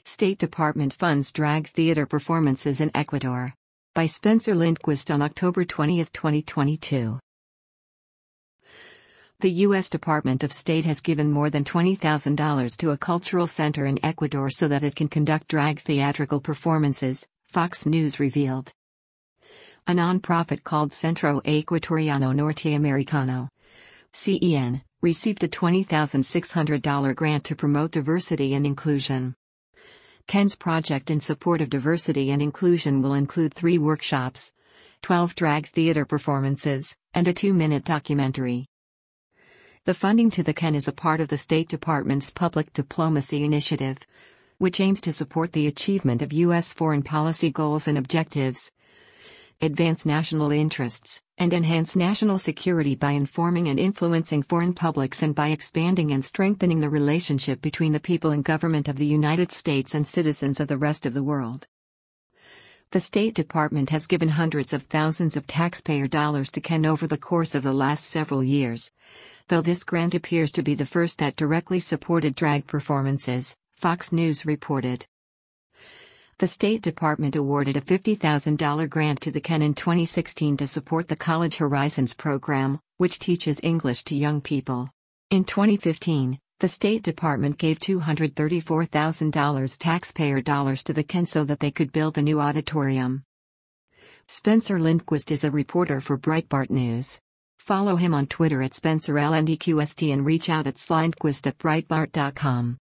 State Department funds drag theater performances in Ecuador. By Spencer Lindquist on October 20, 2022. The U.S. Department of State has given more than $20,000 to a cultural center in Ecuador so that it can conduct drag theatrical performances, Fox News revealed. A nonprofit called Centro Ecuatoriano Norteamericano, CEN, received a $20,600 grant to promote diversity and inclusion. CEN's project in support of diversity and inclusion will include 3 workshops, 12 drag theater performances, and a 2-minute documentary. The funding to the CEN is a part of the State Department's Public Diplomacy Initiative, which aims to support the achievement of U.S. foreign policy goals and objectives, advance national interests, and enhance national security by informing and influencing foreign publics and by expanding and strengthening the relationship between the people and government of the United States and citizens of the rest of the world. The State Department has given hundreds of thousands of taxpayer dollars to CEN over the course of the last several years, though this grant appears to be the first that directly supported drag performances, Fox News reported. The State Department awarded a $50,000 grant to the CEN in 2016 to support the College Horizons program, which teaches English to young people. In 2015, the State Department gave $234,000 taxpayer dollars to the CEN so that they could build a new auditorium. Spencer Lindquist is a reporter for Breitbart News. Follow him on Twitter at SpencerLNDQST and reach out at slindquist@breitbart.com.